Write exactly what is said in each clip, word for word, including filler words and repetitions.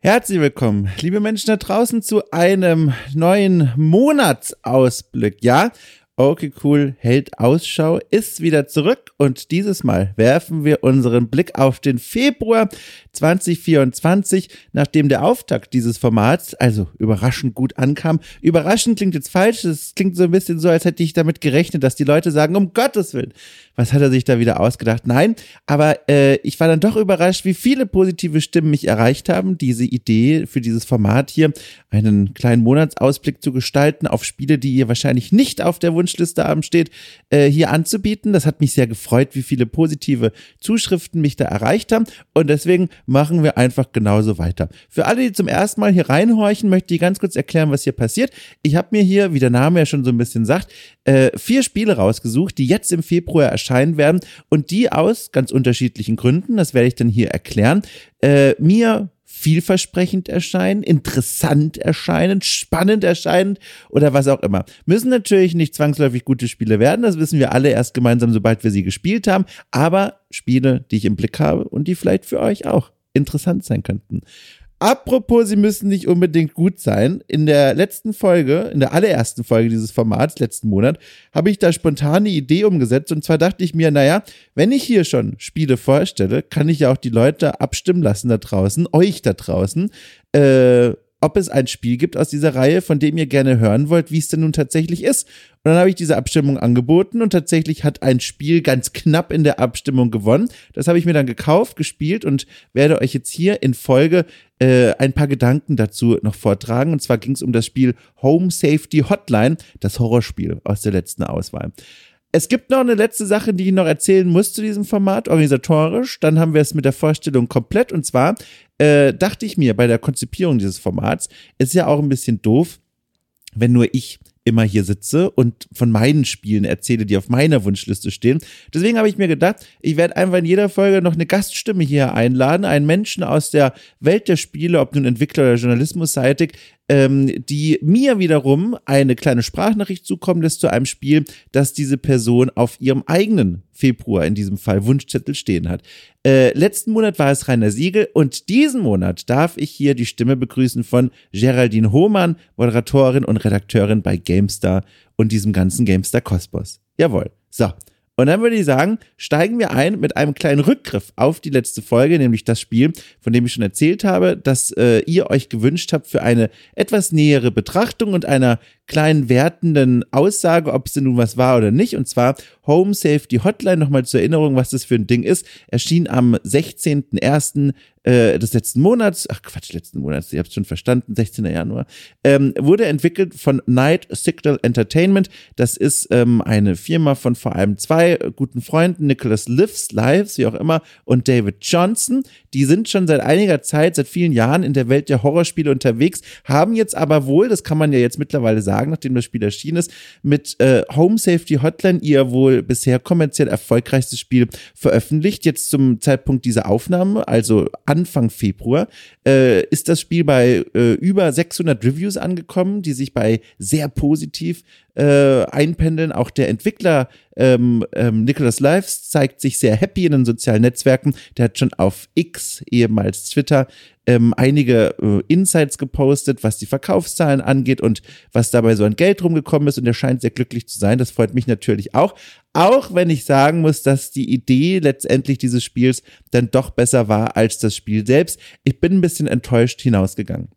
Herzlich willkommen, liebe Menschen da draußen, zu einem neuen Monatsausblick. Ja, okay, cool, hält Ausschau, ist wieder zurück und dieses Mal werfen wir unseren Blick auf den Februar zwanzig vierundzwanzig, nachdem der Auftakt dieses Formats also überraschend gut ankam. Überraschend klingt jetzt falsch, es klingt so ein bisschen so, als hätte ich damit gerechnet, dass die Leute sagen, um Gottes Willen, was hat er sich da wieder ausgedacht? Nein, aber äh, ich war dann doch überrascht, wie viele positive Stimmen mich erreicht haben, diese Idee für dieses Format hier, einen kleinen Monatsausblick zu gestalten auf Spiele, die ihr wahrscheinlich nicht auf der Wunschliste abends steht, äh, hier anzubieten. Das hat mich sehr gefreut, wie viele positive Zuschriften mich da erreicht haben und deswegen machen wir einfach genauso weiter. Für alle, die zum ersten Mal hier reinhorchen, möchte ich ganz kurz erklären, was hier passiert. Ich habe mir hier, wie der Name ja schon so ein bisschen sagt, äh, vier Spiele rausgesucht, die jetzt im Februar erscheinen werden und die aus ganz unterschiedlichen Gründen, das werde ich dann hier erklären, äh, mir vielversprechend erscheinen, interessant erscheinen, spannend erscheinen oder was auch immer. Müssen natürlich nicht zwangsläufig gute Spiele werden, das wissen wir alle erst gemeinsam, sobald wir sie gespielt haben, aber Spiele, die ich im Blick habe und die vielleicht für euch auch interessant sein könnten. Apropos, sie müssen nicht unbedingt gut sein. In der letzten Folge, in der allerersten Folge dieses Formats, letzten Monat, habe ich da spontane Idee umgesetzt und zwar dachte ich mir, naja, wenn ich hier schon Spiele vorstelle, kann ich ja auch die Leute abstimmen lassen da draußen, euch da draußen, äh, ob es ein Spiel gibt aus dieser Reihe, von dem ihr gerne hören wollt, wie es denn nun tatsächlich ist. Und dann habe ich diese Abstimmung angeboten und tatsächlich hat ein Spiel ganz knapp in der Abstimmung gewonnen. Das habe ich mir dann gekauft, gespielt und werde euch jetzt hier in Folge äh, ein paar Gedanken dazu noch vortragen. Und zwar ging es um das Spiel Home Safety Hotline, das Horrorspiel aus der letzten Auswahl. Es gibt noch eine letzte Sache, die ich noch erzählen muss zu diesem Format, organisatorisch. Dann haben wir es mit der Vorstellung komplett. Und zwar äh, dachte ich mir bei der Konzipierung dieses Formats, ist ja auch ein bisschen doof, wenn nur ich immer hier sitze und von meinen Spielen erzähle, die auf meiner Wunschliste stehen. Deswegen habe ich mir gedacht, ich werde einfach in jeder Folge noch eine Gaststimme hier einladen, einen Menschen aus der Welt der Spiele, ob nun Entwickler oder journalismusseitig, ähm, die mir wiederum eine kleine Sprachnachricht zukommen lässt zu einem Spiel, das diese Person auf ihrem eigenen Februar, in diesem Fall Wunschzettel stehen hat. Äh, letzten Monat war es Rainer Siegel und diesen Monat darf ich hier die Stimme begrüßen von Geraldine Hohmann, Moderatorin und Redakteurin bei GameStar und diesem ganzen GameStar-Kosmos. Jawohl. So. Und dann würde ich sagen, steigen wir ein mit einem kleinen Rückgriff auf die letzte Folge, nämlich das Spiel, von dem ich schon erzählt habe, das äh, ihr euch gewünscht habt für eine etwas nähere Betrachtung und einer kleinen wertenden Aussage, ob es denn nun was war oder nicht. Und zwar Home Safety Hotline, nochmal zur Erinnerung, was das für ein Ding ist, erschien am sechzehnten ersten äh, des letzten Monats, ach Quatsch, letzten Monats, ihr habt es schon verstanden, sechzehnten Januar, ähm, wurde entwickelt von Night Signal Entertainment. Das ist ähm, eine Firma von vor allem zwei guten Freunden, Nicholas Lives, Lives, wie auch immer, und David Johnson. Die sind schon seit einiger Zeit, seit vielen Jahren in der Welt der Horrorspiele unterwegs, haben jetzt aber wohl, das kann man ja jetzt mittlerweile sagen, nachdem das Spiel erschienen ist, mit äh, Home Safety Hotline ihr wohl bisher kommerziell erfolgreichstes Spiel veröffentlicht. Jetzt zum Zeitpunkt dieser Aufnahme, also Anfang Februar, äh, ist das Spiel bei äh, über sechshundert Reviews angekommen, die sich bei sehr positiv äh, einpendeln. Auch der Entwickler ähm, ähm, Nicholas Lives zeigt sich sehr happy in den sozialen Netzwerken. Der hat schon auf X, ehemals Twitter, ähm, einige äh, Insights gepostet, was die Verkaufszahlen angeht und was dabei so an Geld rumgekommen ist, und er scheint sehr glücklich zu sein. Das freut mich natürlich auch. Auch wenn ich sagen muss, dass die Idee letztendlich dieses Spiels dann doch besser war als das Spiel selbst. Ich bin ein bisschen enttäuscht hinausgegangen.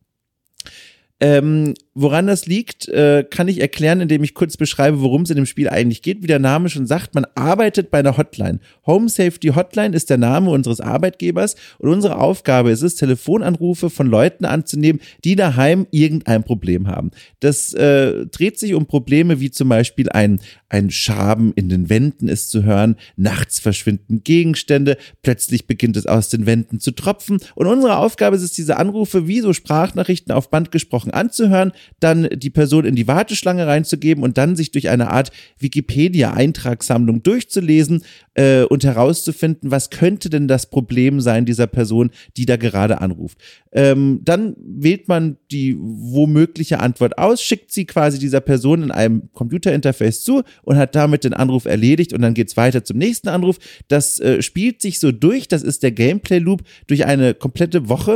Ähm, woran das liegt, äh, kann ich erklären, indem ich kurz beschreibe, worum es in dem Spiel eigentlich geht. Wie der Name schon sagt, man arbeitet bei einer Hotline. Home Safety Hotline ist der Name unseres Arbeitgebers und unsere Aufgabe ist es, Telefonanrufe von Leuten anzunehmen, die daheim irgendein Problem haben. Das äh, dreht sich um Probleme wie zum Beispiel ein, ein Schaben in den Wänden ist zu hören, nachts verschwinden Gegenstände, plötzlich beginnt es aus den Wänden zu tropfen und unsere Aufgabe ist es, diese Anrufe wie so Sprachnachrichten auf Band gesprochen anzuhören, dann die Person in die Warteschlange reinzugeben und dann sich durch eine Art Wikipedia-Eintragssammlung durchzulesen äh, und herauszufinden, was könnte denn das Problem sein dieser Person, die da gerade anruft. Ähm, dann wählt man die womögliche Antwort aus, schickt sie quasi dieser Person in einem Computerinterface zu und hat damit den Anruf erledigt und dann geht's weiter zum nächsten Anruf. Das äh, spielt sich so durch, das ist der Gameplay-Loop durch eine komplette Woche.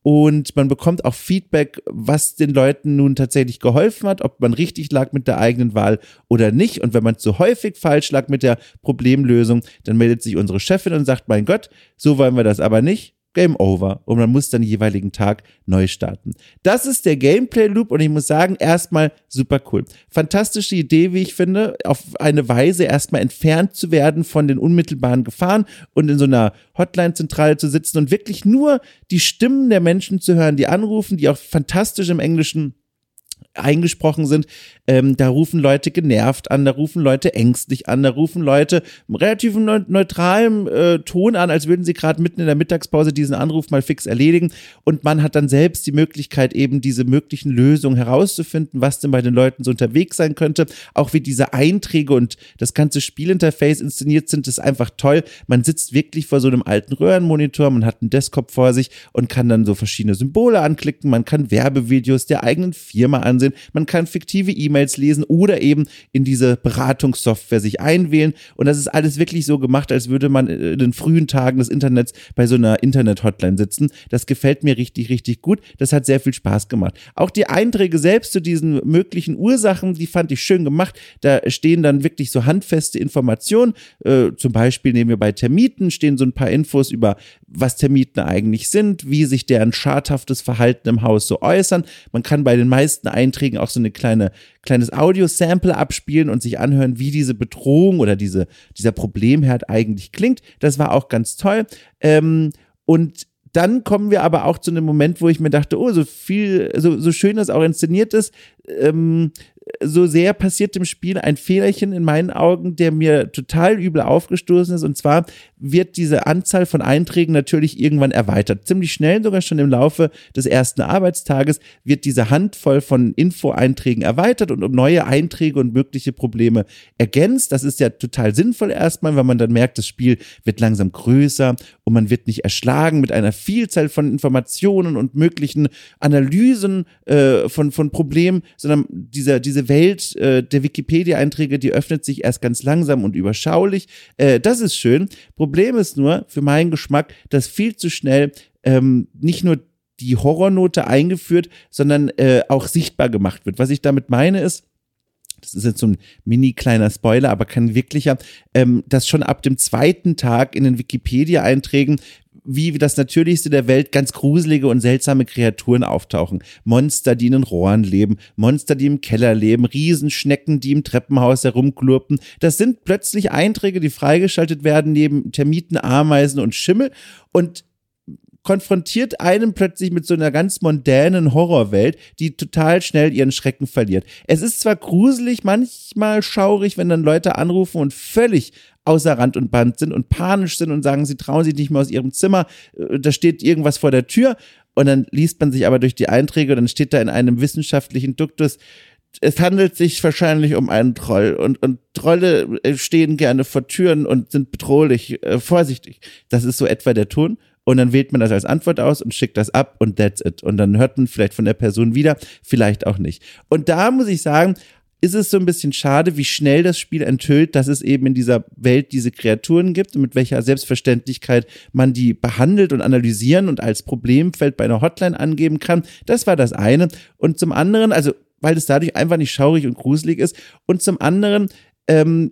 und man bekommt auch Feedback, was den Leuten nun tatsächlich geholfen hat, ob man richtig lag mit der eigenen Wahl oder nicht. Und wenn man zu häufig falsch lag mit der Problemlösung, dann meldet sich unsere Chefin und sagt, mein Gott, so wollen wir das aber nicht. Game over. Und man muss dann den jeweiligen Tag neu starten. Das ist der Gameplay-Loop und ich muss sagen, erstmal super cool. Fantastische Idee, wie ich finde, auf eine Weise erstmal entfernt zu werden von den unmittelbaren Gefahren und in so einer Hotline-Zentrale zu sitzen und wirklich nur die Stimmen der Menschen zu hören, die anrufen, die auch fantastisch im Englischen eingesprochen sind. Ähm, da rufen Leute genervt an, da rufen Leute ängstlich an, da rufen Leute relativ neu- neutralem äh, Ton an, als würden sie gerade mitten in der Mittagspause diesen Anruf mal fix erledigen und man hat dann selbst die Möglichkeit, eben diese möglichen Lösungen herauszufinden, was denn bei den Leuten so unterwegs sein könnte. Auch wie diese Einträge und das ganze Spielinterface inszeniert sind, ist einfach toll. Man sitzt wirklich vor so einem alten Röhrenmonitor, man hat einen Desktop vor sich und kann dann so verschiedene Symbole anklicken, man kann Werbevideos der eigenen Firma ansehen, man kann fiktive E-Mails lesen oder eben in diese Beratungssoftware sich einwählen und das ist alles wirklich so gemacht, als würde man in den frühen Tagen des Internets bei so einer Internet-Hotline sitzen. Das gefällt mir richtig, richtig gut. Das hat sehr viel Spaß gemacht. Auch die Einträge selbst zu diesen möglichen Ursachen, die fand ich schön gemacht. Da stehen dann wirklich so handfeste Informationen. Äh, zum Beispiel nehmen wir bei Termiten, stehen so ein paar Infos über, was Termiten eigentlich sind, wie sich deren schadhaftes Verhalten im Haus so äußern. Man kann bei den meisten Einträgen auch so eine kleine, kleines Audio-Sample abspielen und sich anhören, wie diese Bedrohung oder diese, dieser Problemherd eigentlich klingt. Das war auch ganz toll. Ähm, und dann kommen wir aber auch zu einem Moment, wo ich mir dachte, oh, so viel, so, so schön das auch inszeniert ist, ähm, so sehr passiert im Spiel ein Fehlerchen in meinen Augen, der mir total übel aufgestoßen ist. Und zwar wird diese Anzahl von Einträgen natürlich irgendwann erweitert. Ziemlich schnell, sogar schon im Laufe des ersten Arbeitstages, wird diese Handvoll von Info-Einträgen erweitert und um neue Einträge und mögliche Probleme ergänzt. Das ist ja total sinnvoll erstmal, weil man dann merkt, das Spiel wird langsam größer und man wird nicht erschlagen mit einer Vielzahl von Informationen und möglichen Analysen äh, von, von Problemen, sondern dieser, diese Diese Welt äh, der Wikipedia-Einträge, die öffnet sich erst ganz langsam und überschaulich. Äh, das ist schön. Problem ist nur, für meinen Geschmack, dass viel zu schnell ähm, nicht nur die Horrornote eingeführt, sondern äh, auch sichtbar gemacht wird. Was ich damit meine ist, das ist jetzt so ein mini kleiner Spoiler, aber kein wirklicher, ähm, dass schon ab dem zweiten Tag in den Wikipedia-Einträgen wie das Natürlichste der Welt ganz gruselige und seltsame Kreaturen auftauchen. Monster, die in den Rohren leben, Monster, die im Keller leben, Riesenschnecken, die im Treppenhaus herumklurpen. Das sind plötzlich Einträge, die freigeschaltet werden neben Termiten, Ameisen und Schimmel und konfrontiert einen plötzlich mit so einer ganz mondänen Horrorwelt, die total schnell ihren Schrecken verliert. Es ist zwar gruselig, manchmal schaurig, wenn dann Leute anrufen und völlig außer Rand und Band sind und panisch sind und sagen, sie trauen sich nicht mehr aus ihrem Zimmer, da steht irgendwas vor der Tür und dann liest man sich aber durch die Einträge und dann steht da in einem wissenschaftlichen Duktus, es handelt sich wahrscheinlich um einen Troll und, und Trolle stehen gerne vor Türen und sind bedrohlich, äh, vorsichtig. Das ist so etwa der Ton. Und dann wählt man das als Antwort aus und schickt das ab und that's it. Und dann hört man vielleicht von der Person wieder, vielleicht auch nicht. Und da muss ich sagen, ist es so ein bisschen schade, wie schnell das Spiel enthüllt, dass es eben in dieser Welt diese Kreaturen gibt und mit welcher Selbstverständlichkeit man die behandelt und analysieren und als Problemfeld bei einer Hotline angeben kann. Das war das eine. Und zum anderen, also weil es dadurch einfach nicht schaurig und gruselig ist. Und zum anderen, ähm,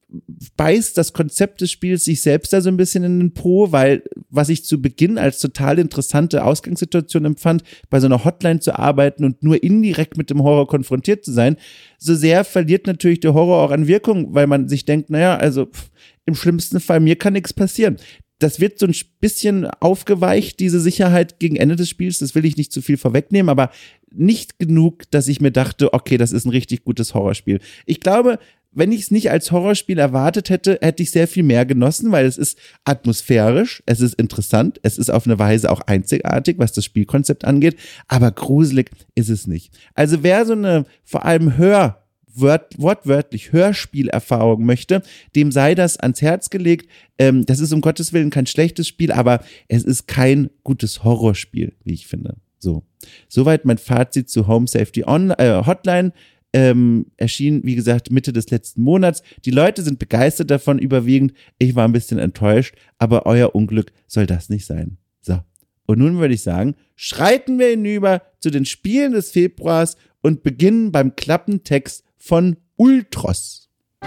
beißt das Konzept des Spiels sich selbst da so ein bisschen in den Po, weil was ich zu Beginn als total interessante Ausgangssituation empfand, bei so einer Hotline zu arbeiten und nur indirekt mit dem Horror konfrontiert zu sein, so sehr verliert natürlich der Horror auch an Wirkung, weil man sich denkt, naja, also pff, im schlimmsten Fall, mir kann nichts passieren. Das wird so ein bisschen aufgeweicht, diese Sicherheit gegen Ende des Spiels, das will ich nicht zu viel vorwegnehmen, aber nicht genug, dass ich mir dachte, okay, das ist ein richtig gutes Horrorspiel. Ich glaube, wenn ich es nicht als Horrorspiel erwartet hätte, hätte ich sehr viel mehr genossen, weil es ist atmosphärisch, es ist interessant, es ist auf eine Weise auch einzigartig, was das Spielkonzept angeht, aber gruselig ist es nicht. Also wer so eine vor allem Hör- Wort, wortwörtlich Hörspielerfahrung möchte, dem sei das ans Herz gelegt. Ähm, das ist um Gottes Willen kein schlechtes Spiel, aber es ist kein gutes Horrorspiel, wie ich finde. So, soweit mein Fazit zu Home Safety On, äh, Hotline. Ähm, erschien, wie gesagt, Mitte des letzten Monats. Die Leute sind begeistert davon überwiegend. Ich war ein bisschen enttäuscht, aber euer Unglück soll das nicht sein. So, Und nun würde ich sagen, schreiten wir hinüber zu den Spielen des Februars und beginnen beim Klappentext von Ultros.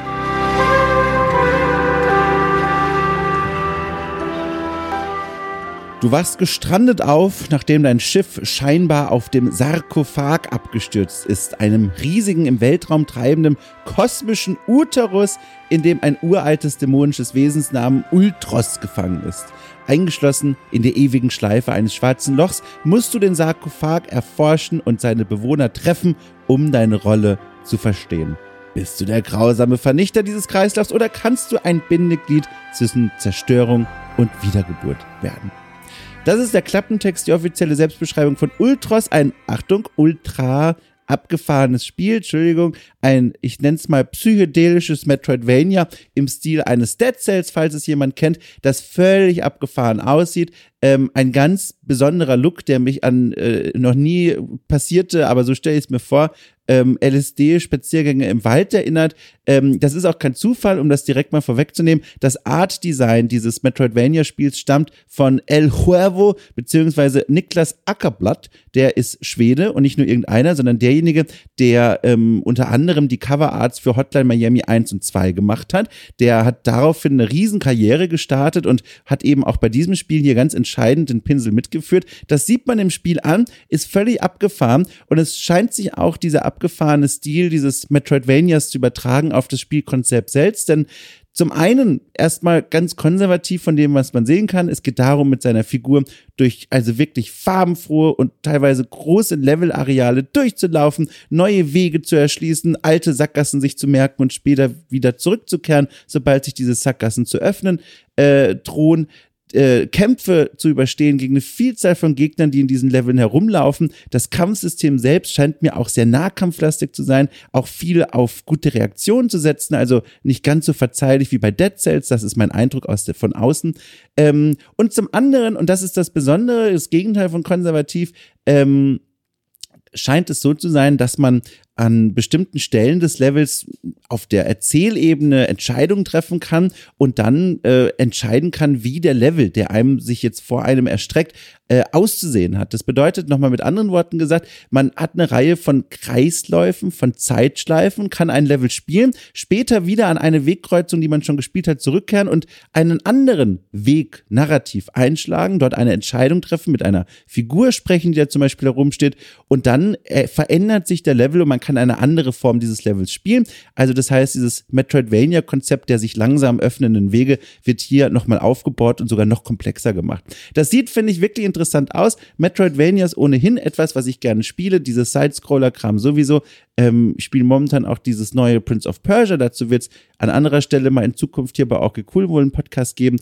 Du wachst gestrandet auf, nachdem dein Schiff scheinbar auf dem Sarkophag abgestürzt ist, einem riesigen, im Weltraum treibenden, kosmischen Uterus, in dem ein uraltes dämonisches Wesensnamen Ultros gefangen ist. Eingeschlossen in der ewigen Schleife eines schwarzen Lochs musst du den Sarkophag erforschen und seine Bewohner treffen, um deine Rolle zu verstehen. Bist du der grausame Vernichter dieses Kreislaufs oder kannst du ein Bindeglied zwischen Zerstörung und Wiedergeburt werden? Das ist der Klappentext, die offizielle Selbstbeschreibung von Ultros, ein, Achtung, ultra abgefahrenes Spiel, Entschuldigung, ein, ich nenne es mal psychedelisches Metroidvania im Stil eines Dead Cells, falls es jemand kennt, das völlig abgefahren aussieht. Ähm, ein ganz besonderer Look, der mich an äh, noch nie passierte, aber so stelle ich es mir vor, ähm, L S D-Spaziergänge im Wald erinnert. Ähm, das ist auch kein Zufall, um das direkt mal vorwegzunehmen. Das Art-Design dieses Metroidvania-Spiels stammt von El Huervo, beziehungsweise Niklas Ackerblatt. Der ist Schwede und nicht nur irgendeiner, sondern derjenige, der ähm, unter anderem die Coverarts für Hotline Miami eins und zwei gemacht hat. Der hat daraufhin eine Riesenkarriere gestartet und hat eben auch bei diesem Spiel hier ganz entscheidend den Pinsel mitgeführt. Das sieht man im Spiel an, ist völlig abgefahren und es scheint sich auch dieser abgefahrene Stil dieses Metroidvanias zu übertragen auf das Spielkonzept selbst, denn zum einen erstmal ganz konservativ von dem, was man sehen kann. Es geht darum, mit seiner Figur durch also wirklich farbenfrohe und teilweise große Levelareale durchzulaufen, neue Wege zu erschließen, alte Sackgassen sich zu merken und später wieder zurückzukehren, sobald sich diese Sackgassen zu öffnen äh, drohen. Äh, Kämpfe zu überstehen gegen eine Vielzahl von Gegnern, die in diesen Leveln herumlaufen. Das Kampfsystem selbst scheint mir auch sehr nahkampflastig zu sein, auch viel auf gute Reaktionen zu setzen, also nicht ganz so verzeihlich wie bei Dead Cells, das ist mein Eindruck aus der, von außen. Ähm, und zum anderen, und das ist das Besondere, das Gegenteil von konservativ, ähm, scheint es so zu sein, dass man an bestimmten Stellen des Levels auf der Erzählebene Entscheidungen treffen kann und dann äh, entscheiden kann, wie der Level, der einem sich jetzt vor einem erstreckt, äh, auszusehen hat. Das bedeutet, nochmal mit anderen Worten gesagt, man hat eine Reihe von Kreisläufen, von Zeitschleifen, kann ein Level spielen, später wieder an eine Wegkreuzung, die man schon gespielt hat, zurückkehren und einen anderen Weg narrativ einschlagen, dort eine Entscheidung treffen, mit einer Figur sprechen, die da zum Beispiel herumsteht und dann äh, verändert sich der Level und man kann eine andere Form dieses Levels spielen. Also das heißt, dieses Metroidvania-Konzept der sich langsam öffnenden Wege wird hier nochmal aufgebaut und sogar noch komplexer gemacht. Das sieht, finde ich, wirklich interessant aus. Metroidvania ist ohnehin etwas, was ich gerne spiele. Dieses Side-Scroller-Kram sowieso. Ähm, ich spiele momentan auch dieses neue Prince of Persia. Dazu wird es an anderer Stelle mal in Zukunft hier bei Orky Cool wohl einen Podcast geben.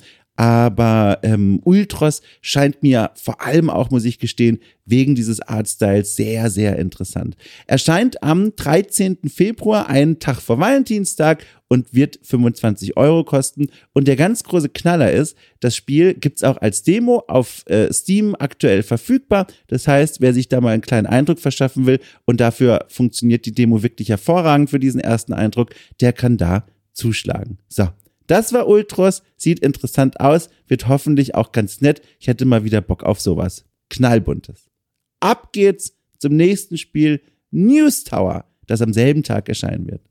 Aber ähm, Ultros scheint mir vor allem auch, muss ich gestehen, wegen dieses Artstyles sehr, sehr interessant. Erscheint am dreizehnten Februar, einen Tag vor Valentinstag und wird fünfundzwanzig Euro kosten. Und der ganz große Knaller ist, das Spiel gibt's auch als Demo auf äh, Steam aktuell verfügbar. Das heißt, wer sich da mal einen kleinen Eindruck verschaffen will und dafür funktioniert die Demo wirklich hervorragend für diesen ersten Eindruck, der kann da zuschlagen. So. Das war Ultros, sieht interessant aus, wird hoffentlich auch ganz nett. Ich hätte mal wieder Bock auf sowas Knallbuntes. Ab geht's zum nächsten Spiel, News Tower, das am selben Tag erscheinen wird.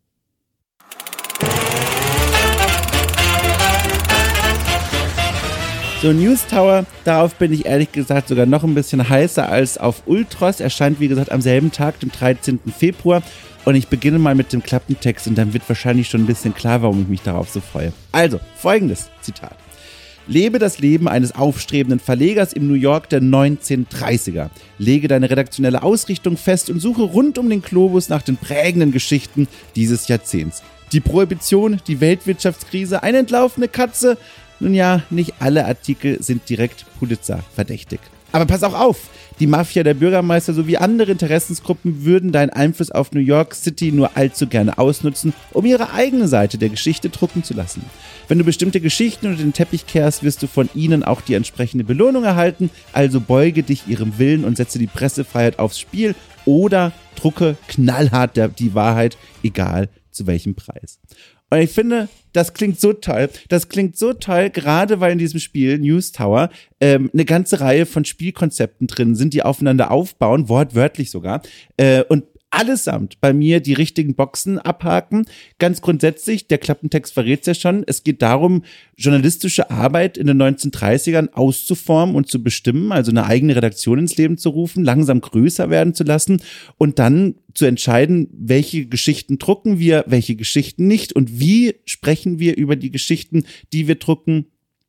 So, News Tower, darauf bin ich ehrlich gesagt sogar noch ein bisschen heißer als auf Ultros. Erscheint, wie gesagt, am selben Tag, dem dreizehnten Februar. Und ich beginne mal mit dem Klappentext und dann wird wahrscheinlich schon ein bisschen klar, warum ich mich darauf so freue. Also, folgendes Zitat. Lebe das Leben eines aufstrebenden Verlegers im New York der neunzehnhundertdreißiger. Lege deine redaktionelle Ausrichtung fest und suche rund um den Globus nach den prägenden Geschichten dieses Jahrzehnts. Die Prohibition, die Weltwirtschaftskrise, eine entlaufene Katze. Nun ja, nicht alle Artikel sind direkt Pulitzer verdächtig. Aber pass auch auf, die Mafia der Bürgermeister sowie andere Interessensgruppen würden deinen Einfluss auf New York City nur allzu gerne ausnutzen, um ihre eigene Seite der Geschichte drucken zu lassen. Wenn du bestimmte Geschichten unter den Teppich kehrst, wirst du von ihnen auch die entsprechende Belohnung erhalten, also beuge dich ihrem Willen und setze die Pressefreiheit aufs Spiel oder drucke knallhart die Wahrheit, egal zu welchem Preis. Und ich finde, das klingt so toll. Das klingt so toll, gerade weil in diesem Spiel News Tower ähm, eine ganze Reihe von Spielkonzepten drin sind, die aufeinander aufbauen, wortwörtlich sogar. Äh, und allesamt bei mir die richtigen Boxen abhaken. Ganz grundsätzlich, der Klappentext verrät es ja schon, es geht darum, journalistische Arbeit in den neunzehnhundertdreißigern auszuformen und zu bestimmen, also eine eigene Redaktion ins Leben zu rufen, langsam größer werden zu lassen und dann zu entscheiden, welche Geschichten drucken wir, welche Geschichten nicht und wie sprechen wir über die Geschichten, die wir drucken.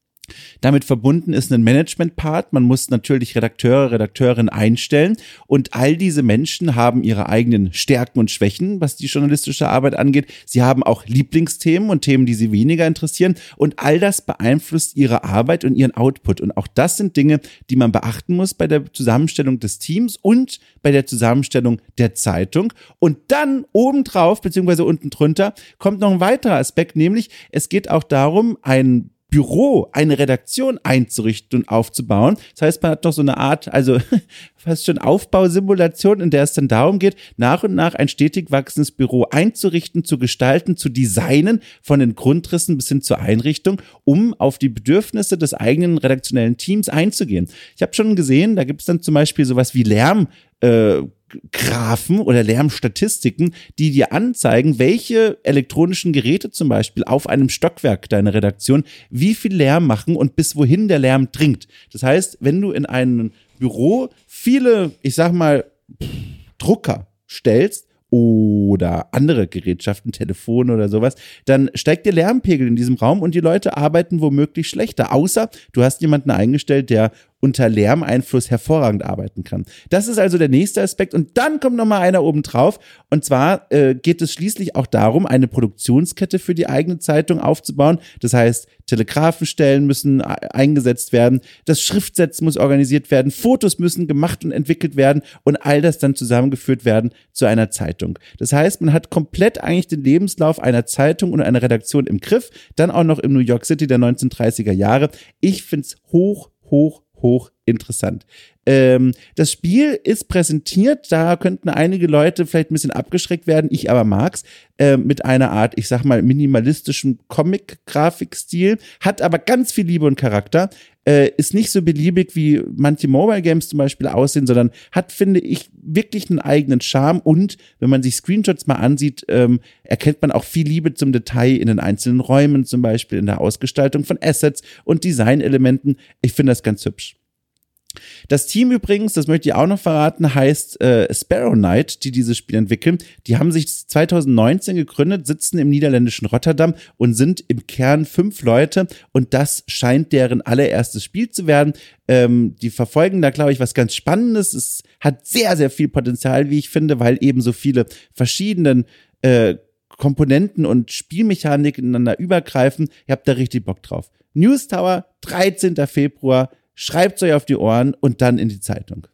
Damit verbunden ist ein Management-Part. Man muss natürlich Redakteure, Redakteurinnen einstellen und all diese Menschen haben ihre eigenen Stärken und Schwächen, was die journalistische Arbeit angeht. Sie haben auch Lieblingsthemen und Themen, die sie weniger interessieren und all das beeinflusst ihre Arbeit und ihren Output. Und auch das sind Dinge, die man beachten muss bei der Zusammenstellung des Teams und bei der Zusammenstellung der Zeitung. Und dann obendrauf, beziehungsweise unten drunter, kommt noch ein weiterer Aspekt, nämlich es geht auch darum, ein Büro, eine Redaktion einzurichten und aufzubauen. Das heißt, man hat noch so eine Art, also fast schon Aufbausimulation, in der es dann darum geht, nach und nach ein stetig wachsendes Büro einzurichten, zu gestalten, zu designen, von den Grundrissen bis hin zur Einrichtung, um auf die Bedürfnisse des eigenen redaktionellen Teams einzugehen. Ich habe schon gesehen, da gibt es dann zum Beispiel sowas wie Lärm, äh, Graphen oder Lärmstatistiken, die dir anzeigen, welche elektronischen Geräte zum Beispiel auf einem Stockwerk deiner Redaktion wie viel Lärm machen und bis wohin der Lärm dringt. Das heißt, wenn du in einem Büro viele, ich sag mal, Drucker stellst oder andere Gerätschaften, Telefone oder sowas, dann steigt der Lärmpegel in diesem Raum und die Leute arbeiten womöglich schlechter, außer du hast jemanden eingestellt, der unter Lärmeinfluss hervorragend arbeiten kann. Das ist also der nächste Aspekt und dann kommt noch mal einer oben drauf und zwar äh, geht es schließlich auch darum, eine Produktionskette für die eigene Zeitung aufzubauen. Das heißt, Telegrafenstellen müssen eingesetzt werden, das Schriftsetz muss organisiert werden, Fotos müssen gemacht und entwickelt werden und all das dann zusammengeführt werden zu einer Zeitung. Das heißt, man hat komplett eigentlich den Lebenslauf einer Zeitung und einer Redaktion im Griff, dann auch noch im New York City der neunzehnhundertdreißiger Jahre. Ich find's hoch, hoch, hoch interessant. Ähm, das Spiel ist präsentiert, da könnten einige Leute vielleicht ein bisschen abgeschreckt werden, ich aber mag's, äh, mit einer Art, ich sag mal, minimalistischem Comic-Grafikstil, hat aber ganz viel Liebe und Charakter, äh, ist nicht so beliebig, wie manche Mobile-Games zum Beispiel aussehen, sondern hat, finde ich, wirklich einen eigenen Charme und wenn man sich Screenshots mal ansieht, ähm, erkennt man auch viel Liebe zum Detail in den einzelnen Räumen, zum Beispiel in der Ausgestaltung von Assets und Designelementen. Ich finde das ganz hübsch. Das Team übrigens, das möchte ich auch noch verraten, heißt äh, Sparrow Knight, die dieses Spiel entwickeln. Die haben sich zwanzig neunzehn gegründet, sitzen im niederländischen Rotterdam und sind im Kern fünf Leute und das scheint deren allererstes Spiel zu werden. Ähm, die verfolgen da, glaube ich, was ganz Spannendes. Es hat sehr, sehr viel Potenzial, wie ich finde, weil eben so viele verschiedene äh, Komponenten und Spielmechanik ineinander übergreifen. Ihr habt da richtig Bock drauf. News Tower, dreizehnten Februar. Schreibt's euch auf die Ohren und dann in die Zeitung.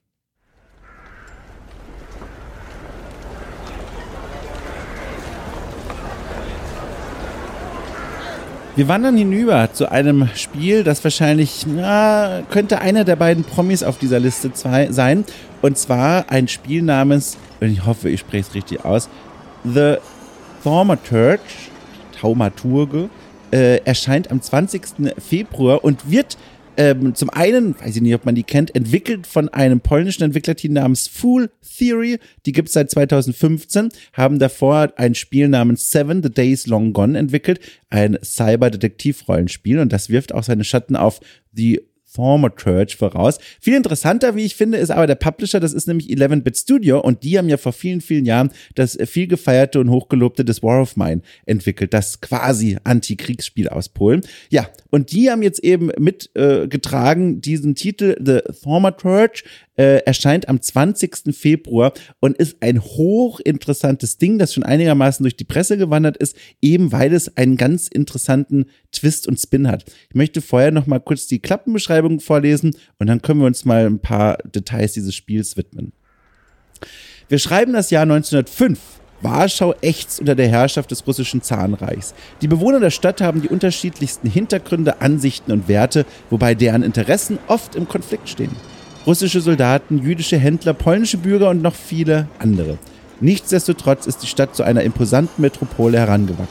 Wir wandern hinüber zu einem Spiel, das wahrscheinlich, na, könnte einer der beiden Promis auf dieser Liste zwei sein. Und zwar ein Spiel namens, ich hoffe, ich spreche es richtig aus, The Thaumaturge, Thaumaturge, äh, erscheint am zwanzigsten Februar und wird Ähm, zum einen, weiß ich nicht, ob man die kennt, entwickelt von einem polnischen Entwicklerteam namens Fool Theory. Die gibt es seit zweitausendfünfzehn, haben davor ein Spiel namens Seven, The Days Long Gone entwickelt, ein Cyber-Detektiv-Rollenspiel und das wirft auch seine Schatten auf The Thaumaturge voraus. Viel interessanter, wie ich finde, ist aber der Publisher, das ist nämlich eleven-Bit Studio und die haben ja vor vielen, vielen Jahren das viel gefeierte und hochgelobte This War of Mine entwickelt, das quasi Anti-Kriegsspiel aus Polen. Ja, und die haben jetzt eben mitgetragen äh, diesen Titel The Thaumaturge, äh, erscheint am zwanzigsten Februar und ist ein hochinteressantes Ding, das schon einigermaßen durch die Presse gewandert ist, eben weil es einen ganz interessanten Twist und Spin hat. Ich möchte vorher noch mal kurz die Klappenbeschreibung vorlesen und dann können wir uns mal ein paar Details dieses Spiels widmen. Wir schreiben das Jahr neunzehnhundertfünf. Warschau ächzt unter der Herrschaft des russischen Zarenreichs. Die Bewohner der Stadt haben die unterschiedlichsten Hintergründe, Ansichten und Werte, wobei deren Interessen oft im Konflikt stehen. Russische Soldaten, jüdische Händler, polnische Bürger und noch viele andere. Nichtsdestotrotz ist die Stadt zu einer imposanten Metropole herangewachsen.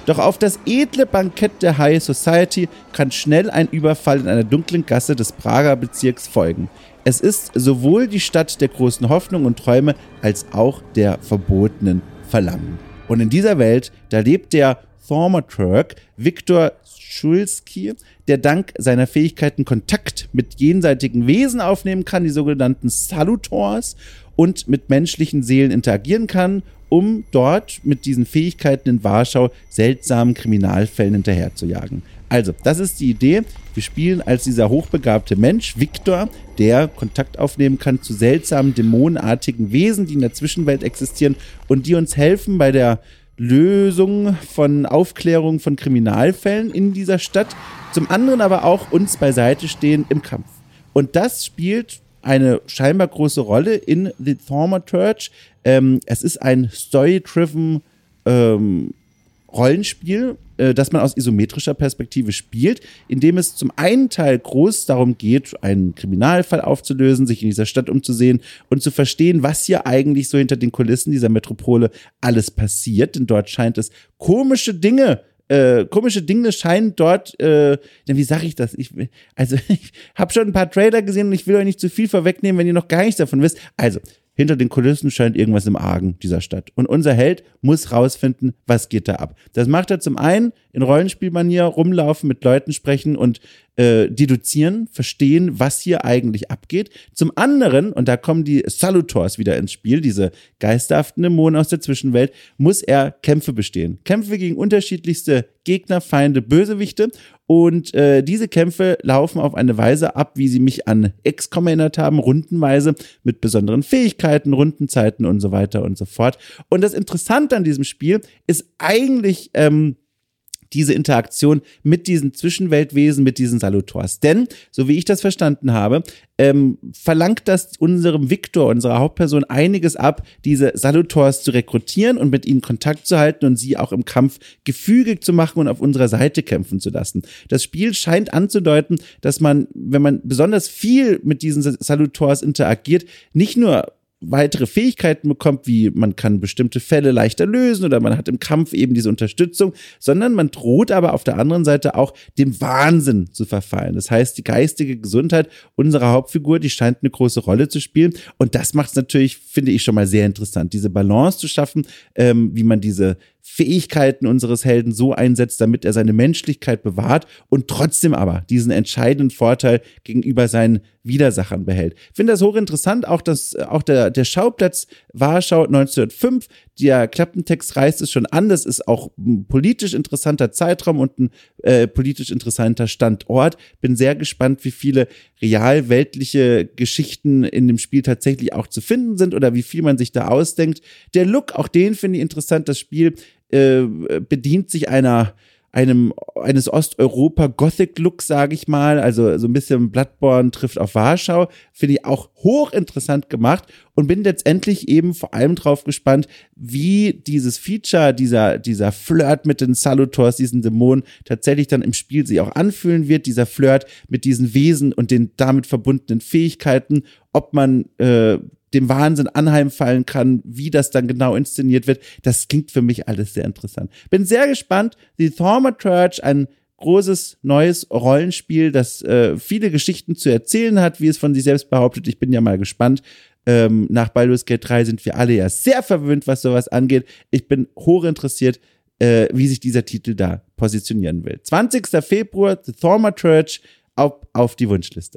Doch auf das edle Bankett der High Society kann schnell ein Überfall in einer dunklen Gasse des Prager Bezirks folgen. Es ist sowohl die Stadt der großen Hoffnung und Träume als auch der verbotenen Verlangen. Und in dieser Welt, da lebt der Thaumaturg Viktor Schulski, der dank seiner Fähigkeiten Kontakt mit jenseitigen Wesen aufnehmen kann, die sogenannten Salutors, und mit menschlichen Seelen interagieren kann, um dort mit diesen Fähigkeiten in Warschau seltsamen Kriminalfällen hinterherzujagen. Also, das ist die Idee. Wir spielen als dieser hochbegabte Mensch, Viktor, der Kontakt aufnehmen kann zu seltsamen, dämonenartigen Wesen, die in der Zwischenwelt existieren und die uns helfen bei der Lösung von Aufklärung von Kriminalfällen in dieser Stadt, zum anderen aber auch uns beiseite stehen im Kampf. Und das spielt eine scheinbar große Rolle in The Thaumaturg. Ähm, es ist ein story-driven ähm, Rollenspiel, äh, das man aus isometrischer Perspektive spielt, in dem es zum einen Teil groß darum geht, einen Kriminalfall aufzulösen, sich in dieser Stadt umzusehen und zu verstehen, was hier eigentlich so hinter den Kulissen dieser Metropole alles passiert. Denn dort scheint es komische Dinge Äh, komische Dinge scheinen dort, äh, denn wie sage ich das? Ich, also ich habe schon ein paar Trailer gesehen und ich will euch nicht zu viel vorwegnehmen, wenn ihr noch gar nichts davon wisst. Also, hinter den Kulissen scheint irgendwas im Argen dieser Stadt. Und unser Held muss rausfinden, was geht da ab. Das macht er zum einen in Rollenspielmanier, rumlaufen, mit Leuten sprechen und äh, deduzieren, verstehen, was hier eigentlich abgeht. Zum anderen, und da kommen die Salutors wieder ins Spiel, diese geisterhaften Dämonen aus der Zwischenwelt, muss er Kämpfe bestehen. Kämpfe gegen unterschiedlichste Gegner, Feinde, Bösewichte. Und äh, diese Kämpfe laufen auf eine Weise ab, wie sie mich an X COM erinnert haben, rundenweise, mit besonderen Fähigkeiten, Rundenzeiten und so weiter und so fort. Und das Interessante an diesem Spiel ist eigentlich ähm, diese Interaktion mit diesen Zwischenweltwesen, mit diesen Salutors. Denn, so wie ich das verstanden habe, ähm, verlangt das unserem Viktor, unserer Hauptperson, einiges ab, diese Salutors zu rekrutieren und mit ihnen Kontakt zu halten und sie auch im Kampf gefügig zu machen und auf unserer Seite kämpfen zu lassen. Das Spiel scheint anzudeuten, dass man, wenn man besonders viel mit diesen Salutors interagiert, nicht nur weitere Fähigkeiten bekommt, wie man kann bestimmte Fälle leichter lösen oder man hat im Kampf eben diese Unterstützung, sondern man droht aber auf der anderen Seite auch dem Wahnsinn zu verfallen. Das heißt, die geistige Gesundheit unserer Hauptfigur, die scheint eine große Rolle zu spielen und das macht es natürlich, finde ich, schon mal sehr interessant, diese Balance zu schaffen, ähm, wie man diese Fähigkeiten unseres Helden so einsetzt, damit er seine Menschlichkeit bewahrt und trotzdem aber diesen entscheidenden Vorteil gegenüber seinen Widersachern behält. Ich finde das hochinteressant, auch, das, auch der, der Schauplatz Warschau neunzehnhundertfünf, der Klappentext reißt es schon an, das ist auch ein politisch interessanter Zeitraum und ein äh, politisch interessanter Standort. Bin sehr gespannt, wie viele real weltliche Geschichten in dem Spiel tatsächlich auch zu finden sind oder wie viel man sich da ausdenkt. Der Look, auch den finde ich interessant, das Spiel äh, bedient sich einer einem eines Osteuropa-Gothic-Look, sage ich mal, also so ein bisschen Bloodborne trifft auf Warschau, finde ich auch hochinteressant gemacht und bin letztendlich eben vor allem drauf gespannt, wie dieses Feature, dieser dieser Flirt mit den Salutors, diesen Dämonen, tatsächlich dann im Spiel sich auch anfühlen wird, dieser Flirt mit diesen Wesen und den damit verbundenen Fähigkeiten, ob man äh, dem Wahnsinn anheimfallen kann, wie das dann genau inszeniert wird, das klingt für mich alles sehr interessant. Bin sehr gespannt. The Thaumaturg, ein großes, neues Rollenspiel, das äh, viele Geschichten zu erzählen hat, wie es von sich selbst behauptet. Ich bin ja mal gespannt. Ähm, nach Baldur's Gate drei sind wir alle ja sehr verwöhnt, was sowas angeht. Ich bin hochinteressiert, äh, wie sich dieser Titel da positionieren will. zwanzigster Februar, The Thaumaturg, auf, auf die Wunschliste.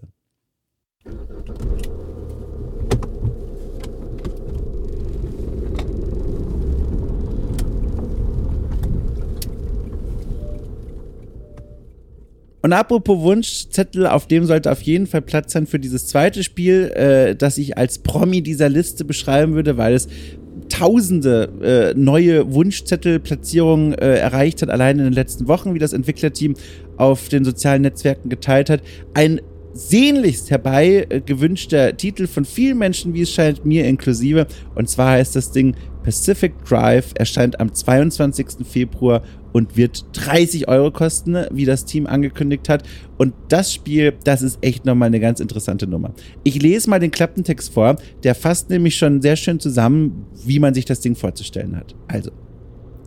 Und apropos Wunschzettel, auf dem sollte auf jeden Fall Platz sein für dieses zweite Spiel, äh, das ich als Promi dieser Liste beschreiben würde, weil es tausende äh, neue Wunschzettelplatzierungen äh, erreicht hat, allein in den letzten Wochen, wie das Entwicklerteam auf den sozialen Netzwerken geteilt hat. Ein sehnlichst herbei äh, gewünschter Titel von vielen Menschen, wie es scheint, mir inklusive. Und zwar heißt das Ding Pacific Drive, erscheint am zweiundzwanzigsten Februar und wird dreißig Euro kosten, wie das Team angekündigt hat. Und das Spiel, das ist echt nochmal eine ganz interessante Nummer. Ich lese mal den Klappentext vor, der fasst nämlich schon sehr schön zusammen, wie man sich das Ding vorzustellen hat. Also: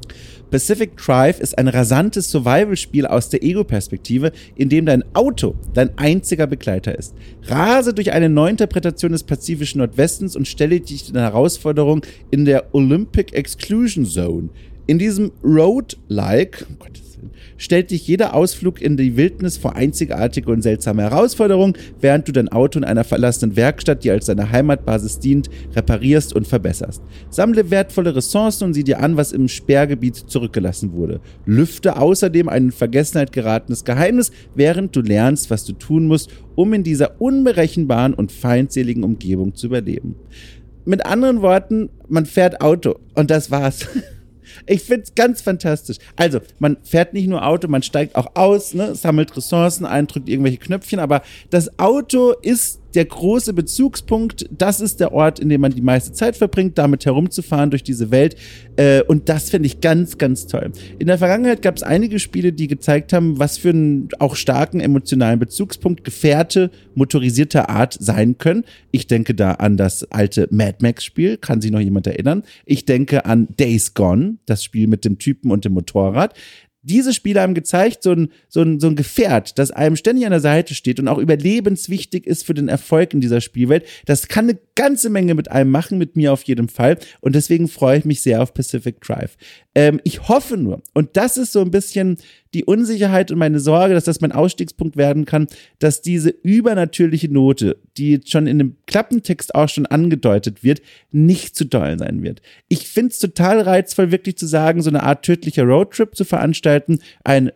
Pacific Drive ist ein rasantes Survival-Spiel aus der Ego-Perspektive, in dem dein Auto dein einziger Begleiter ist. Rase durch eine Neuinterpretation des pazifischen Nordwestens und stelle dich den Herausforderung in der Olympic Exclusion Zone. In diesem Road-like, oh Gott, stellt dich jeder Ausflug in die Wildnis vor einzigartige und seltsame Herausforderungen, während du dein Auto in einer verlassenen Werkstatt, die als deine Heimatbasis dient, reparierst und verbesserst. Sammle wertvolle Ressourcen und sieh dir an, was im Sperrgebiet zurückgelassen wurde. Lüfte außerdem ein in Vergessenheit geratenes Geheimnis, während du lernst, was du tun musst, um in dieser unberechenbaren und feindseligen Umgebung zu überleben. Mit anderen Worten, man fährt Auto und das war's. Ich find's ganz fantastisch. Also, man fährt nicht nur Auto, man steigt auch aus, ne, sammelt Ressourcen ein, drückt irgendwelche Knöpfchen, aber das Auto ist der große Bezugspunkt. Das ist der Ort, in dem man die meiste Zeit verbringt, damit herumzufahren durch diese Welt. Äh, und das finde ich ganz, ganz toll. In der Vergangenheit gab es einige Spiele, die gezeigt haben, was für einen auch starken emotionalen Bezugspunkt Gefährte motorisierter Art sein können. Ich denke da an das alte Mad Max-Spiel. Kann sich noch jemand erinnern? Ich denke an Days Gone, das Spiel mit dem Typen und dem Motorrad. Diese Spiele haben gezeigt, so ein, so, ein, so ein Gefährt, das einem ständig an der Seite steht und auch überlebenswichtig ist für den Erfolg in dieser Spielwelt. Das kann eine ganze Menge mit einem machen, mit mir auf jeden Fall. Und deswegen freue ich mich sehr auf Pacific Drive. Ähm, ich hoffe nur, und das ist so ein bisschen die Unsicherheit und meine Sorge, dass das mein Ausstiegspunkt werden kann, dass diese übernatürliche Note, die jetzt schon in dem Klappentext auch schon angedeutet wird, nicht zu doll sein wird. Ich finde es total reizvoll, wirklich zu sagen, so eine Art tödlicher Roadtrip zu veranstalten, ein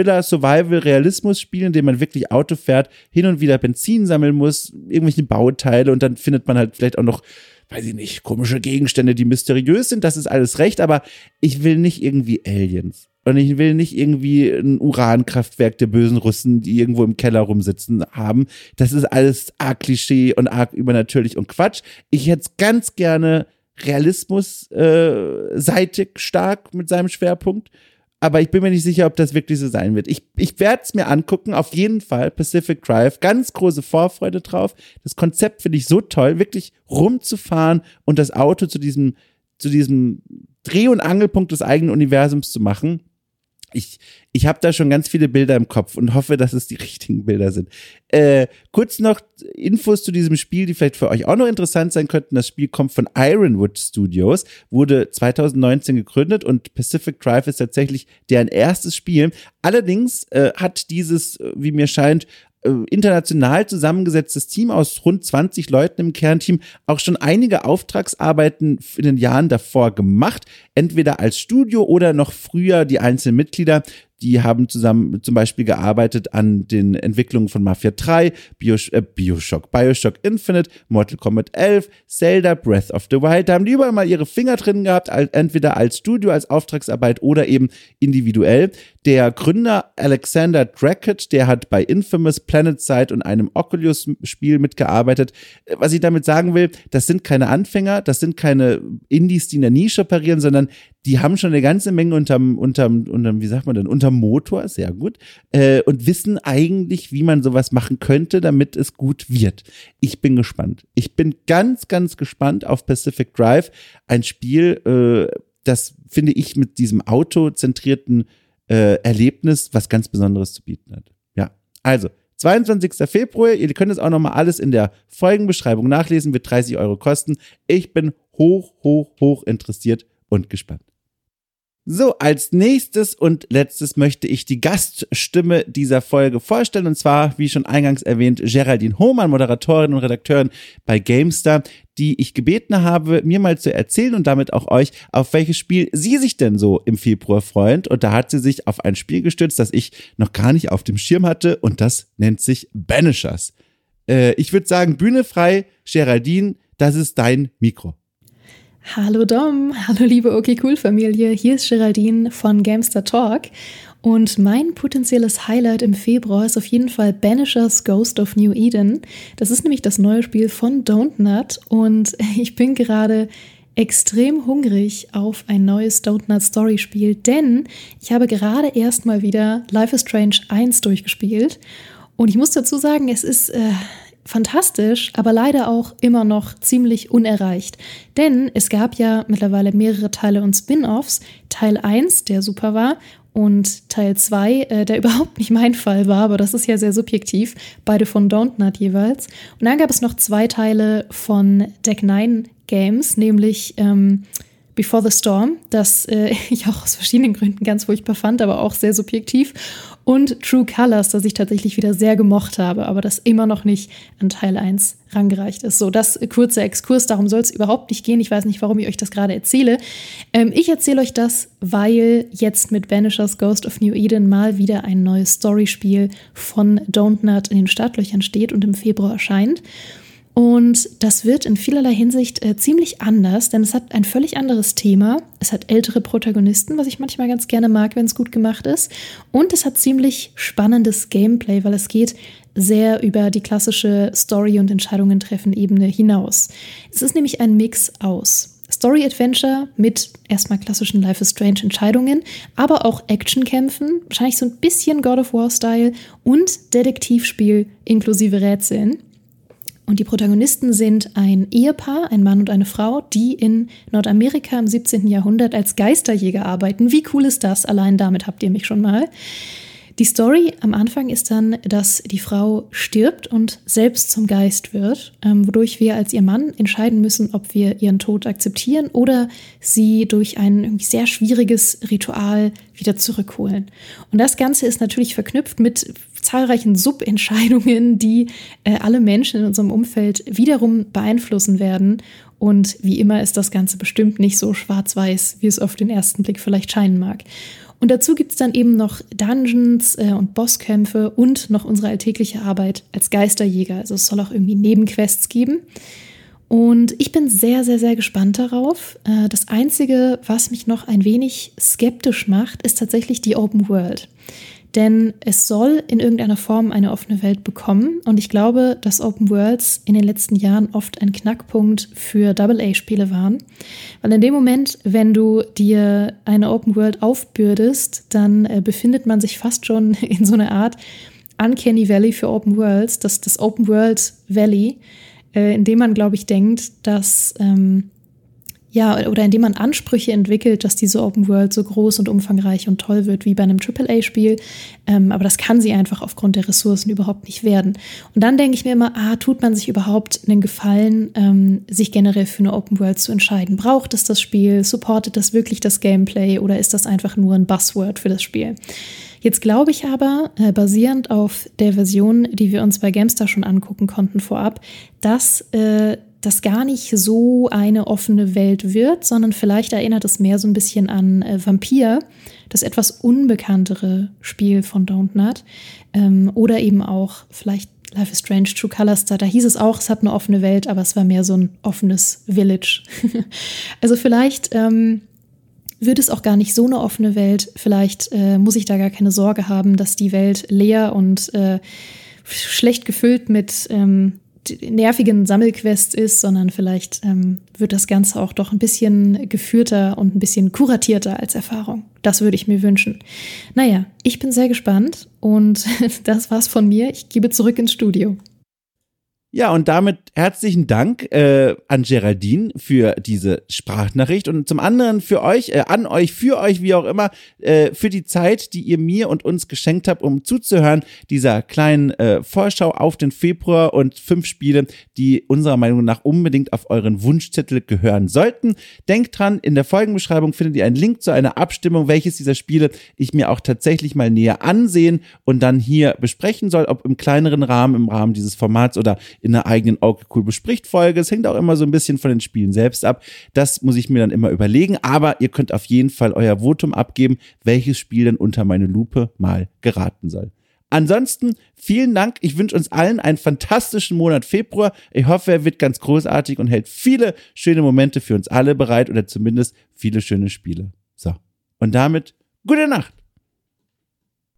Thriller-Survival-Realismus-Spiel, in dem man wirklich Auto fährt, hin und wieder Benzin sammeln muss, irgendwelche Bauteile und dann findet man halt vielleicht auch noch, weiß ich nicht, komische Gegenstände, die mysteriös sind, das ist alles recht, aber ich will nicht irgendwie Aliens. Und ich will nicht irgendwie ein Urankraftwerk der bösen Russen, die irgendwo im Keller rumsitzen, haben. Das ist alles arg Klischee und arg übernatürlich und Quatsch. Ich hätte es ganz gerne Realismus äh, seitig stark mit seinem Schwerpunkt. Aber ich bin mir nicht sicher, ob das wirklich so sein wird. Ich, ich werde es mir angucken, auf jeden Fall. Pacific Drive, ganz große Vorfreude drauf. Das Konzept finde ich so toll, wirklich rumzufahren und das Auto zu diesem, zu diesem Dreh- und Angelpunkt des eigenen Universums zu machen. Ich, ich habe da schon ganz viele Bilder im Kopf und hoffe, dass es die richtigen Bilder sind. Äh, kurz noch Infos zu diesem Spiel, die vielleicht für euch auch noch interessant sein könnten. Das Spiel kommt von Ironwood Studios, wurde zwanzig neunzehn gegründet und Pacific Drive ist tatsächlich deren erstes Spiel. Allerdings äh, hat dieses, wie mir scheint, international zusammengesetztes Team aus rund zwanzig Leuten im Kernteam auch schon einige Auftragsarbeiten in den Jahren davor gemacht, entweder als Studio oder noch früher die einzelnen Mitglieder. Die haben zusammen zum Beispiel gearbeitet an den Entwicklungen von Mafia drei, Bios- äh, Bioshock, Bioshock Infinite, Mortal Kombat elf, Zelda, Breath of the Wild. Da haben die überall mal ihre Finger drin gehabt, entweder als Studio, als Auftragsarbeit oder eben individuell. Der Gründer Alexander Drackett, der hat bei Infamous, PlanetSide und einem Oculus-Spiel mitgearbeitet. Was ich damit sagen will, das sind keine Anfänger, das sind keine Indies, die in der Nische operieren, sondern die haben schon eine ganze Menge unterm, unterm, unterm, wie sagt man denn, unterm Motor, sehr gut, äh, und wissen eigentlich, wie man sowas machen könnte, damit es gut wird. Ich bin gespannt. Ich bin ganz, ganz gespannt auf Pacific Drive, ein Spiel, äh, das, finde ich, mit diesem autozentrierten äh, Erlebnis was ganz Besonderes zu bieten hat. Ja, also zweiundzwanzigster Februar, ihr könnt es auch nochmal alles in der Folgenbeschreibung nachlesen, wird dreißig Euro kosten. Ich bin hoch, hoch, hoch interessiert und gespannt. So, als nächstes und letztes möchte ich die Gaststimme dieser Folge vorstellen, und zwar, wie schon eingangs erwähnt, Geraldine Hohmann, Moderatorin und Redakteurin bei GameStar, die ich gebeten habe, mir mal zu erzählen und damit auch euch, auf welches Spiel sie sich denn so im Februar freut. Und da hat sie sich auf ein Spiel gestützt, das ich noch gar nicht auf dem Schirm hatte, und das nennt sich Banishers. Äh, ich würde sagen, Bühne frei, Geraldine, das ist dein Mikro. Hallo Dom, hallo liebe Okay-Cool-Familie, hier ist Geraldine von Gamestar Talk und mein potenzielles Highlight im Februar ist auf jeden Fall Banishers Ghost of New Eden. Das ist nämlich das neue Spiel von Don't Nut und ich bin gerade extrem hungrig auf ein neues Don't Nut Story-Spiel, denn ich habe gerade erst mal wieder Life is Strange eins durchgespielt und ich muss dazu sagen, es ist... Äh, fantastisch, aber leider auch immer noch ziemlich unerreicht. Denn es gab ja mittlerweile mehrere Teile und Spin-Offs. Teil eins, der super war, und Teil zwei, äh, der überhaupt nicht mein Fall war, aber das ist ja sehr subjektiv, beide von Dontnod jeweils. Und dann gab es noch zwei Teile von Deck neun Games, nämlich ähm, Before the Storm, das äh, ich auch aus verschiedenen Gründen ganz furchtbar fand, aber auch sehr subjektiv. Und True Colors, das ich tatsächlich wieder sehr gemocht habe, aber das immer noch nicht an Teil eins rangereicht ist. So, das äh, kurzer Exkurs, darum soll es überhaupt nicht gehen. Ich weiß nicht, warum ich euch das gerade erzähle. Ähm, ich erzähle euch das, weil jetzt mit Banishers Ghost of New Eden mal wieder ein neues Storyspiel von Dontnod in den Startlöchern steht und im Februar erscheint. Und das wird in vielerlei Hinsicht äh, ziemlich anders, denn es hat ein völlig anderes Thema. Es hat ältere Protagonisten, was ich manchmal ganz gerne mag, wenn es gut gemacht ist. Und es hat ziemlich spannendes Gameplay, weil es geht sehr über die klassische Story- und Entscheidungen treffen Ebene hinaus. Es ist nämlich ein Mix aus Story-Adventure mit erstmal klassischen Life is Strange Entscheidungen, aber auch Actionkämpfen, wahrscheinlich so ein bisschen God of War-Style und Detektivspiel inklusive Rätseln. Und die Protagonisten sind ein Ehepaar, ein Mann und eine Frau, die in Nordamerika im siebzehnten Jahrhundert als Geisterjäger arbeiten. Wie cool ist das? Allein damit habt ihr mich schon mal. Die Story am Anfang ist dann, dass die Frau stirbt und selbst zum Geist wird, ähm, wodurch wir als ihr Mann entscheiden müssen, ob wir ihren Tod akzeptieren oder sie durch ein irgendwie sehr schwieriges Ritual wieder zurückholen. Und das Ganze ist natürlich verknüpft mit zahlreichen Subentscheidungen, die äh, alle Menschen in unserem Umfeld wiederum beeinflussen werden. Und wie immer ist das Ganze bestimmt nicht so schwarz-weiß, wie es auf den ersten Blick vielleicht scheinen mag. Und dazu gibt es dann eben noch Dungeons äh, und Bosskämpfe und noch unsere alltägliche Arbeit als Geisterjäger. Also es soll auch irgendwie Nebenquests geben. Und ich bin sehr, sehr, sehr gespannt darauf. Äh, das Einzige, was mich noch ein wenig skeptisch macht, ist tatsächlich die Open World. Denn es soll in irgendeiner Form eine offene Welt bekommen. Und ich glaube, dass Open Worlds in den letzten Jahren oft ein Knackpunkt für Double A Spiele waren. Weil in dem Moment, wenn du dir eine Open World aufbürdest, dann äh, befindet man sich fast schon in so einer Art Uncanny Valley für Open Worlds. Das, das Open World Valley, äh, in dem man, glaube ich, denkt, dass... Ähm, Ja, oder indem man Ansprüche entwickelt, dass diese Open World so groß und umfangreich und toll wird wie bei einem Triple A Spiel. Ähm, aber das kann sie einfach aufgrund der Ressourcen überhaupt nicht werden. Und dann denke ich mir immer, ah, tut man sich überhaupt einen Gefallen, ähm, sich generell für eine Open World zu entscheiden? Braucht es das Spiel? Supportet das wirklich das Gameplay? Oder ist das einfach nur ein Buzzword für das Spiel? Jetzt glaube ich aber, äh, basierend auf der Version, die wir uns bei GameStar schon angucken konnten vorab, dass äh, das gar nicht so eine offene Welt wird, sondern vielleicht erinnert es mehr so ein bisschen an äh, Vampir, das etwas unbekanntere Spiel von Dontnod. Ähm, oder eben auch vielleicht Life is Strange, True Colors, da, da hieß es auch, es hat eine offene Welt, aber es war mehr so ein offenes Village. Also vielleicht ähm, wird es auch gar nicht so eine offene Welt. Vielleicht äh, muss ich da gar keine Sorge haben, dass die Welt leer und äh, schlecht gefüllt mit ähm, nervigen Sammelquests ist, sondern vielleicht ähm, wird das Ganze auch doch ein bisschen geführter und ein bisschen kuratierter als Erfahrung. Das würde ich mir wünschen. Naja, ich bin sehr gespannt und das war's von mir. Ich gebe zurück ins Studio. Ja, und damit herzlichen Dank äh, an Geraldine für diese Sprachnachricht und zum anderen für euch, äh, an euch, für euch, wie auch immer, äh, für die Zeit, die ihr mir und uns geschenkt habt, um zuzuhören, dieser kleinen äh, Vorschau auf den Februar und fünf Spiele, die unserer Meinung nach unbedingt auf euren Wunschzettel gehören sollten. Denkt dran, in der Folgenbeschreibung findet ihr einen Link zu einer Abstimmung, welches dieser Spiele ich mir auch tatsächlich mal näher ansehen und dann hier besprechen soll, ob im kleineren Rahmen, im Rahmen dieses Formats oder in einer eigenen Okay Cool bespricht Folge. Es hängt auch immer so ein bisschen von den Spielen selbst ab. Das muss ich mir dann immer überlegen, aber ihr könnt auf jeden Fall euer Votum abgeben, welches Spiel denn unter meine Lupe mal geraten soll. Ansonsten vielen Dank. Ich wünsche uns allen einen fantastischen Monat Februar. Ich hoffe, er wird ganz großartig und hält viele schöne Momente für uns alle bereit oder zumindest viele schöne Spiele. So, und damit gute Nacht.